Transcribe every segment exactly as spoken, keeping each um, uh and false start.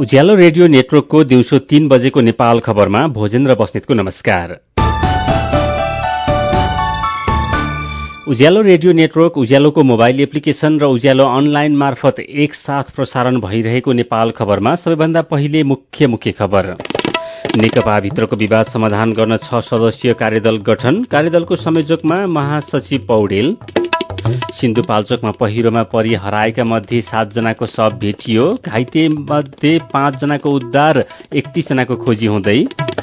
उज्यालो radio नेटवर्कको दिउँसो तीन बजेको नेपाल खबरमा भोजेन्द्र बस्नेतको नमस्कार। उज्यालो रेडियो नेटवर्क, उज्यालोको मोबाइल एप्लिकेशन र उज्यालो अनलाइन मार्फत एक साथ प्रसारण भइरहेको नेपाल खबरमा सबैभन्दा पहिले मुख्य मुख्य खबर। नेकपा भित्रको विवाद समाधान गर्न छ सदस्यीय कार्यदल गठन, कार्यदलको संयोजकमा महासचिव पौडेल। सिन्धुपाल्चोकमा पहिरोमा परि हराएका मध्ये सात जनाको शव भेटियो, घाइते मध्ये पाँच जनाको उद्धार, एकतीस जनाको खोजी हुँदै।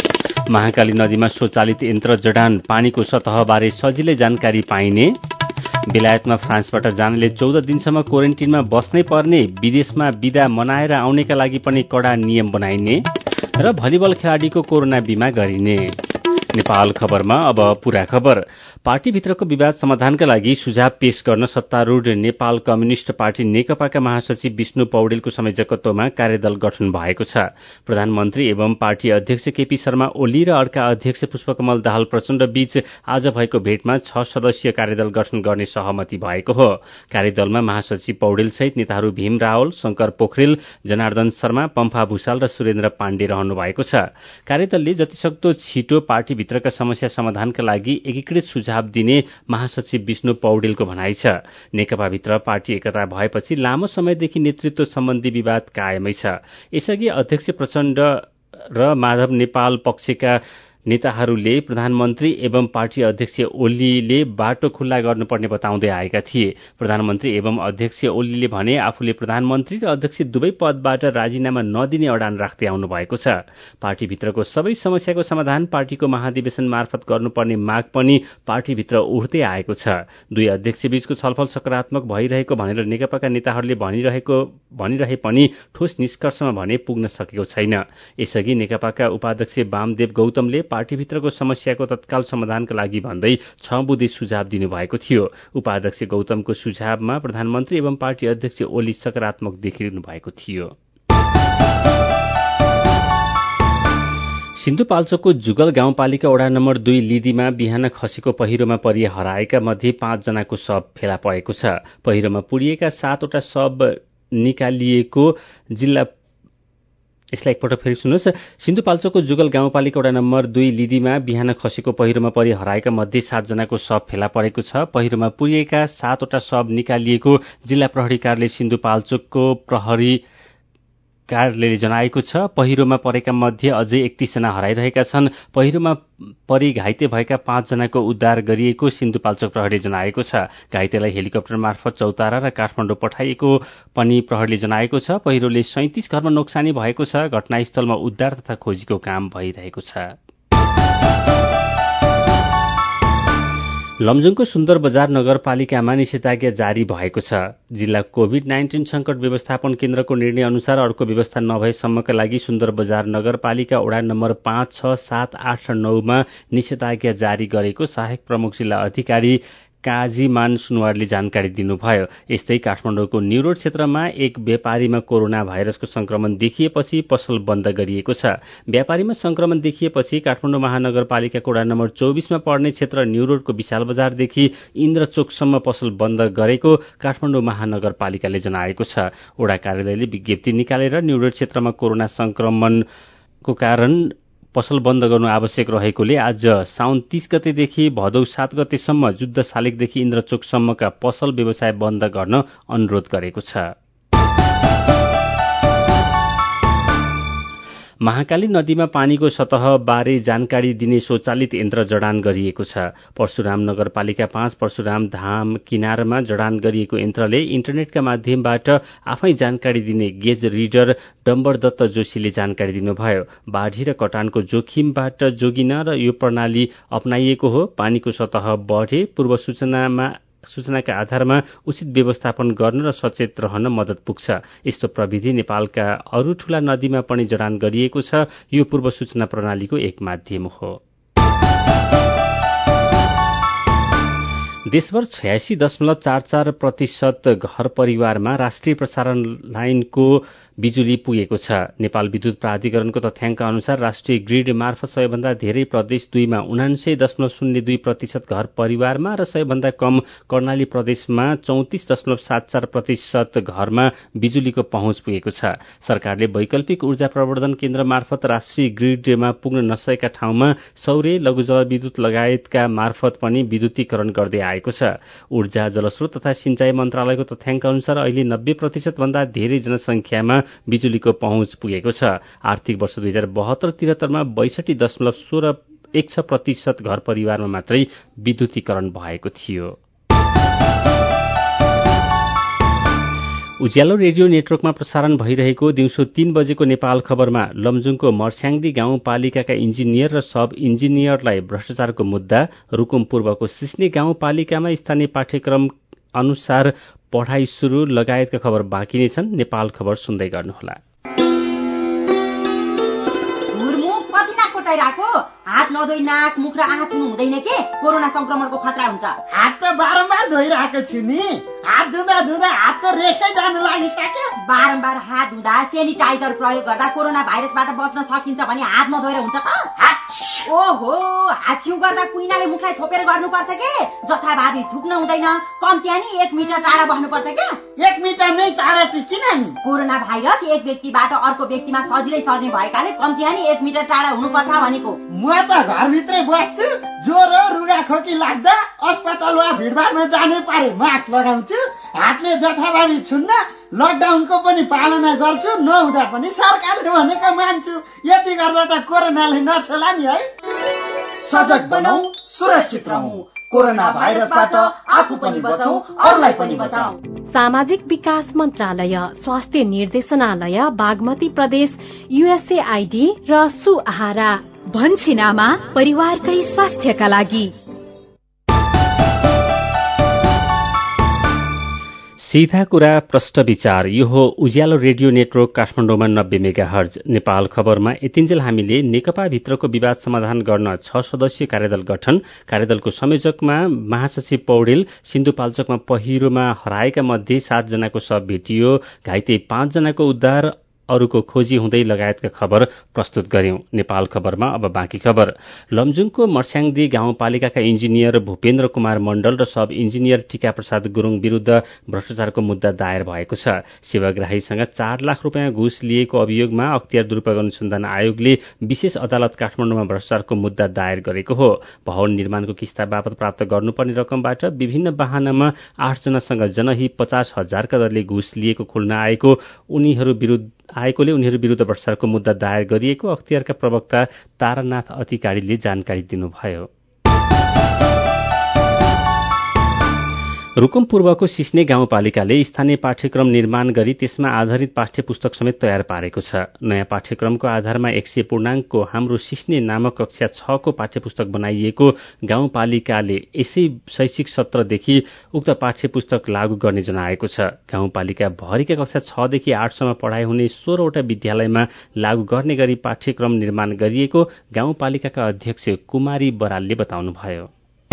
महाकाली नदीमा स्वचालित यन्त्र जडान, पानीको सतहबारे सजिलै जानकारी पाइने। बेलायतमा फ्रान्सबाट जानेले चौध दिनसम्म क्वारेन्टिनमा बस्नै पर्ने, विदेशमा विदा मनाएर आउनेका लागि पनि कड़ा नियम बनाइने र भलिबल खेलाड़ीको कोरोना बीमा गरिने। नेपाल खबरमा अब पूरा खबर। पार्टीभित्रको विवाद समाधानका लागि सुझाव पेश गर्न सत्तारूढ़ नेपाल कम्युनिष्ट पार्टी नेकपाका महासचिव विष्णु पौडेलको संयोजकत्वमा कार्यदल गठन भएको छ। प्रधानमन्त्री एवं पार्टी अध्यक्ष केपी शर्मा ओली र अर्का अध्यक्ष पुष्पकमल दाहाल प्रचण्ड बीच आज भएको भेटमा छ सदस्यीय कार्यदल गठन गर्ने सहमति भएको हो। कार्यदलमा महासचिव पौडेल सहित नेताहरू भीम रावल, शंकर पोखरेल, जनार्दन शर्मा, पम्फा भूषाल र सुरेन्द्र पाण्डे रहनु भएको छ। कार्यदलले जतिसक्दो छिटो पार्टीभित्रका समस्या समाधानका लागि एकीकृत सुझाव दिने महासचिव विष्णु पौडेलको भनाइ छ। नेकपाभित्र पार्टी एकता भएपछि लामो समयदेखि नेतृत्व सम्बन्धी विवाद कायमै छ। यसअघि अध्यक्ष प्रचण्ड र माधव नेपाल पक्षका नेताहरूले प्रधानमन्त्री एवं पार्टी अध्यक्ष ओलीले बाटो खुल्ला गर्नुपर्ने बताउँदै आएका थिए। प्रधानमन्त्री एवं अध्यक्ष ओलीले भने आफूले प्रधानमन्त्री र अध्यक्ष दुवै पदबाट राजीनामा नदिने अडान राख्दै आउनु भएको छ। पार्टीभित्रको सबै समस्याको समाधान पार्टीको महाधिवेशन मार्फत गर्नुपर्ने माग पनि पार्टीभित्र उठ्दै आएको छ। दुई अध्यक्षबीचको छलफल सकारात्मक भइरहेको भनेर नेकपाका नेताहरूले भनिरहेको भनिरहे पनि ठोस निष्कर्षमा भने पुग्न सकेको छैन। यसअघि नेकपाका उपाध्यक्ष वामदेव गौतमले पार्टीभित्रको समस्याको तत्काल समाधानका लागि भन्दै छ बुँदे सुझाव दिनुभएको थियो। उपाध्यक्ष गौतमको सुझावमा प्रधानमन्त्री एवं पार्टी अध्यक्ष ओली सकारात्मक देखिनु भएको थियो। सिन्धुपाल्चोकको जुगल गाउँपालिका वडा नम्बर दुई लिदीमा बिहान खसेको पहिरोमा परि हराएका मध्ये पाँच जनाको शव फेला परेको छ। पहिरोमा पुरिएका सातवटा शव निकालिएको जिल्ला यसलाई एकपल्ट फेरि सुन्नुहोस्। सिन्धुपाल्चोकको जुगल गाउँपालिका वडा नम्बर दुई लिदीमा बिहान खसेको पहिरोमा परि हराएका मध्ये सातजनाको शव फेला परेको छ। पहिरोमा पुरिएका सातवटा शव निकालिएको जिल्ला प्रहरी कार्यालय सिन्धुपाल्चोकको प्रहरी कार्यालयले जनाएको छ। पहिरोमा परेका मध्ये अझै एकतीस जना हराइरहेका छन्। पहिरोमा परि घाइते भएका पाँच जनाको उद्धार गरिएको सिन्धुपाल्चोक प्रहरीले जनाएको छ। घाइतेलाई हेलिकप्टर मार्फत चौतारा र काठमाडौँ पठाइएको पनि प्रहरीले जनाएको छ। पहिरोले सैंतीस घरमा नोक्सानी भएको छ। घटनास्थलमा उद्धार तथा खोजीको काम भइरहेको छ। लमजुङको सुन्दर बजार नगरपालिकामा निषेधाज्ञा जारी भएको छ। जिल्ला कोभिड नाइन्टीन संकट व्यवस्थापन केन्द्रको निर्णय अनुसार अर्को व्यवस्था नभएसम्मका लागि सुन्दर बजार नगरपालिका वडा नम्बर पाँच, छ, सात, आठ र नौमा निषेधाज्ञा जारी गरेको सहायक प्रमुख जिल्ला अधिकारी काजीमान सुनवारले जानकारी दिनुभयो। यस्तै काठमाडौँको न्यू रोड क्षेत्रमा एक व्यापारीमा कोरोना भाइरसको संक्रमण देखिएपछि पसल बन्द गरिएको छ। व्यापारीमा संक्रमण देखिएपछि काठमाडौँ महानगरपालिकाको वडा नम्बर चौबीसमा पर्ने क्षेत्र न्यू रोडको विशाल बजारदेखि इन्द्रचोकसम्म पसल बन्द गरेको काठमाडौँ महानगरपालिकाले जनाएको छ। वडा कार्यालयले विज्ञप्ति निकालेर न्यू रोड क्षेत्रमा कोरोना संक्रमणको कारण पसल बन्द गर्नु आवश्यक रहेकोले आज साउन तीस गतेदेखि भदौ सात गतेसम्म जुद्ध शालिगदेखि इन्द्रचोकसम्मका पसल व्यवसाय बन्द गर्न अनुरोध गरेको छ। महाकाली नदीमा पानीको सतहबारे जानकारी दिने स्वचालित यन्त्र जडान गरिएको छ। परशुराम नगरपालिका पाँच परशुराम धाम किनारमा जडान गरिएको यन्त्रले इन्टरनेटका माध्यमबाट आफै जानकारी दिने गेज रिडर डम्बर दत्त जोशीले जानकारी दिनुभयो। बाढ़ी र कटानको जोखिमबाट जोगिन र यो प्रणाली अपनाइएको हो। पानीको सतह बढे पूर्व सूचनामा सूचनाका आधारमा उचित व्यवस्थापन गर्न र सचेत रहन मद्दत पुग्छ। यस्तो प्रविधि नेपालका अरू ठूला नदीमा पनि जडान गरिएको छ। यो पूर्व सूचना प्रणालीको एक माध्यम हो। देशभर छयासी दशमलव चार चार प्रतिशत घर परिवारमा राष्ट्रिय प्रसारण लाइनको बिजुली पुगेको छ। नेपाल विद्युत प्राधिकरणको तथ्याङ्क अनुसार राष्ट्रिय ग्रिड मार्फत सबैभन्दा धेरै प्रदेश दुईमा उनान्सय दशमलव शून्य दुई प्रतिशत घर परिवारमा र सबैभन्दा कम कर्णाली प्रदेशमा चौतिस दशमलव सात चार प्रतिशत घरमा बिजुलीको पहुँच पुगेको छ। सरकारले वैकल्पिक ऊर्जा प्रवर्धन केन्द्र मार्फत राष्ट्रिय ग्रिडमा पुग्न नसकेका ठाउँमा सौर्य लघु जलविद्युत लगायतका मार्फत पनि विद्युतीकरण गर्दै आएको छ। ऊर्जा जलस्रोत तथा सिंचाई मन्त्रालयको तथ्याङ्क अनुसार अहिले नब्बे प्रतिशत भन्दा धेरै जनसंख्यामा बिजुलीको पहुँच पुगेको छ। आर्थिक वर्ष दुई हजार बहत्तर त्रिहत्तरमा बैसठी दशमलव सोह्र एक छ प्रतिशत घर परिवारमा मात्रै विद्युतीकरण भएको थियो। उज्यालो रेडियो नेटवर्कमा प्रसारण भइरहेको दिउँसो तीन बजेको नेपाल खबरमा लमजुङको मर्स्याङदी गाउँपालिकाका इन्जिनियर र सब इन्जिनियरलाई भ्रष्टाचारको मुद्दा, रुकुम पूर्वको सिस्ने गाउँपालिकामा स्थानीय पाठ्यक्रम अनुसार पढ़ाई शुरू लगायतका खबर बाँकी नै छन्। नेपाल खबर सुन्दै गर्नुहोला। हात नधोई नाक मुख र आँखा छुनु हुँदैन के? कोरोना संक्रमणको खतरा हुन्छ। हात त बारम्बार धोइरहेको छु नि। हात धुँदा धुँदा हात त रेखै जान लागिसक्यो। बारम्बार हात धुँदा सेनिटाइजर प्रयोग गर्दा कोरोना भाइरसबाट बच्न सकिन्छ भने हात नधोएर हुन्छ त? ओहो, हाछिउ गर्दा कुइनाले मुखलाई छोपेर गर्नुपर्छ के? जथाभावी थुक्न हुँदैन। कम्तिया नि एक मिटर टाढा बस्नुपर्छ क्या? एक मिटर नै टाढा चाहिँ किन नि? कोरोना भाइरस एक व्यक्तिबाट अर्को व्यक्तिमा सजिलै सर्ने भएकाले कम्तिया नि एक मिटर टाढा हुनुपर्छ भनेको। म त घरभित्रै बस्छु। ज्वरो रुगा खोकी लाग्दा अस्पताल वा भिडभाडमा जानै पारे मास्क लगाउँछु। हातले जथाभावी छुन्न। लकडाउनको पनि पालना गर्छु। नहुँदा पनि सरकारले भनेको मान्छु। यति गर्दा त कोरोनाले नछेला नि है। सजग बनौ, सुरक्षित रहौं। कोरोना भाइरसबाट आफू पनि बचाऊ, अरूलाई पनि बचाऊ। सामाजिक विकास मन्त्रालय, स्वास्थ्य निर्देशनालय, बागमती प्रदेश, युएसएआईडी र सुआहारा। भन्छिनामा परिवारकै स्वास्थ्यका लागि। सीधा कुरा प्रष्ट विचार। यो हो उज्यालो रेडियो नेटवर्क काठमाडौँमा नब्बे मेगा हर्ज। नेपाल खबरमा यतिन्जेल हामीले नेकपा भित्रको विवाद समाधान गर्न छ सदस्यीय कार्यदल गठन, कार्यदलको संयोजकमा महासचिव पौडेल, सिन्धुपाल्चोकमा पहिरोमा हराएका मध्ये सात जनाको शव भेटियो, घाइते पाँच जनाको उद्धार, अरूको खोजी हुँदै लगायतका खबर प्रस्तुत गर्यौं। नेपाल खबरमा अब बाँकी खबर। लमजुङको मर्स्याङदी गाउँपालिकाका इन्जिनियर भूपेन्द्र कुमार मण्डल र सब इन्जिनियर टीका प्रसाद गुरूङ विरूद्ध भ्रष्टाचारको मुद्दा दायर भएको छ। सेवाग्राहीसँग चार लाख रुपियाँ घुस लिएको अभियोगमा अख्तियार दुरूपयोग अनुसन्धान आयोगले विशेष अदालत काठमाडौँमा भ्रष्टाचारको मुद्दा दायर गरेको हो। भवन निर्माणको किस्ता बापत प्राप्त गर्नुपर्ने रकमबाट विभिन्न वाहनामा आठ जनासँग जनही पचास हजारका दरले घुस लिएको खुल्न आएको उनीहरू विरूद्ध आएकोले उनीहरू विरूद्ध भ्रष्टाचारको मुद्दा दायर गरिएको अख्तियारका प्रवक्ता तारानाथ अधिकारीले जानकारी दिनुभयो। रुकुम पूर्वको सिस्ने गाउँपालिकाले स्थानीय पाठ्यक्रम निर्माण गरी त्यसमा आधारित पाठ्य पुस्तक समेत तयार पारेको छ। नयाँ पाठ्यक्रमको आधारमा एक सय पूर्णाङ्कको हाम्रो सिस्ने नामक कक्षा छ को पाठ्य पुस्तक बनाइएको गाउँपालिकाले यसै शैक्षिक सत्रदेखि उक्त पाठ्य पुस्तक लागू गर्ने जनाएको छ। गाउँपालिका भरिका कक्षा छ देखि आठसम्म पढाइ हुने सोह्रवटा विद्यालयमा लागू गर्ने गरी पाठ्यक्रम निर्माण गरिएको गाउँपालिकाका अध्यक्ष कुमारी बरालले बताउनुभयो।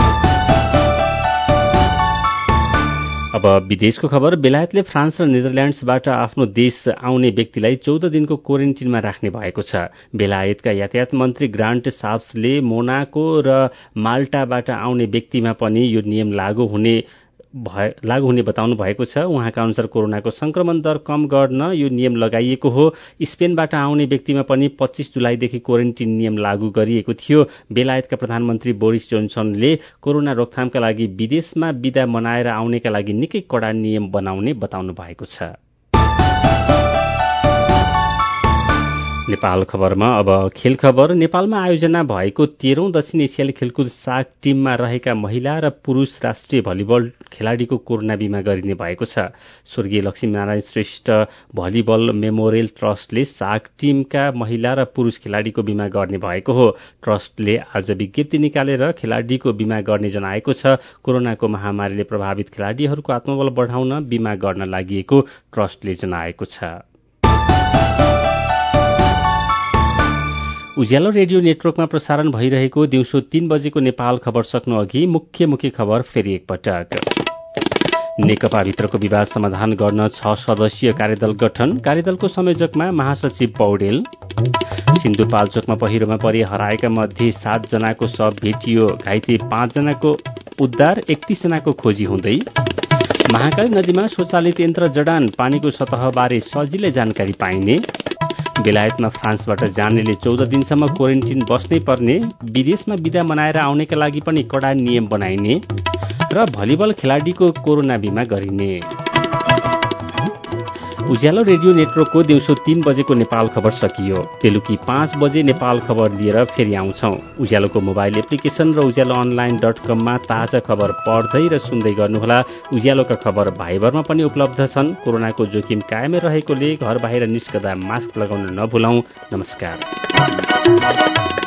अब विदेशको खबर। बेलायतले फ्रान्स र नेदरल्याण्ड्सबाट आफ्नो देश आउने व्यक्तिलाई चौध दिनको क्वारेन्टिनमा राख्ने भएको छ। बेलायतका यातायात मन्त्री ग्रान्ट साप्सले मोनाको र माल्टाबाट आउने व्यक्तिमा पनि यो नियम लागू हुने लागू हुने बताउनु भएको छ। उहाँका अनुसार कोरोनाको संक्रमण दर कम गर्न यो नियम लगाइएको हो। स्पेनबाट आउने व्यक्तिमा पनि पच्चीस जुलाईदेखि क्वारेन्टिन नियम लागू गरिएको थियो। बेलायतका प्रधानमन्त्री बोरिस जोन्सनले कोरोना रोकथामका लागि विदेशमा बिदा मनाएर आउनेका लागि निकै कड़ा नियम बनाउने बताउनु भएको छ। नेपाल खबरमा अब खेल खबर। नेपालमा आयोजना भएको तेह्रौं दक्षिण एसियाली खेलकुद साग टीममा रहेका महिला र पुरूष राष्ट्रिय भलिबल खेलाड़ीको कोरोना बीमा गरिने भएको छ। स्वर्गीय लक्ष्मीनारायण श्रेष्ठ भलिबल मेमोरियल ट्रस्टले साग टीमका महिला र पुरूष खेलाड़ीको बीमा गर्ने भएको हो। ट्रस्टले आज विज्ञप्ति निकालेर खेलाड़ीको बीमा गर्ने जनाएको छ। कोरोनाको महामारीले प्रभावित खेलाड़ीहरूको आत्मबल बढाउन बीमा गर्न लागि ट्रस्टले जनाएको छ। उज्यालो रेडियो नेटवर्कमा प्रसारण भइरहेको दिउँसो तीन बजेको नेपाल खबर सक्नु अघि मुख्य मुख्य खबर फेरि एकपटक। नेकपा भित्रको विवाद समाधान गर्न छ सदस्यीय कार्यदल गठन, कार्यदलको संयोजकमा महासचिव पौडेल। सिन्धुपाल्चोकमा पहिरोमा परि हराएका मध्ये सात जनाको शव भेटियो, घाइते पाँच जनाको उद्धार, एकतीस जनाको खोजी हुँदै। महाकाली नदीमा स्वचालित यन्त्र जडान, पानीको सतहबारे सजिलै जानकारी पाइने। बेलायतमा फ्रान्सबाट जानेले चौध दिनसम्म क्वारेन्टिन बस्नै पर्ने, विदेशमा बिदा मनाएर आउनेका लागि पनि कड़ा नियम बनाइने र भलिबल खेलाडीको कोरोना बिमा गरिने। उज्यालो रेडियो नेटवर्कको दिउँसो तीन बजेको नेपाल खबर सकियो। बेलुकी पाँच बजे नेपाल खबर लिएर फेरि आउँछौ। उज्यालोको मोबाइल एप्लिकेशन र उज्यालो अनलाइन डट कममा ताजा खबर पढ्दै र सुन्दै गर्नुहोला। उज्यालोका खबर भाइबरमा पनि उपलब्ध छन्। कोरोनाको जोखिम कायमै रहेकोले घर बाहिर निस्कदा मास्क लगाउन नभुलौं। नमस्कार।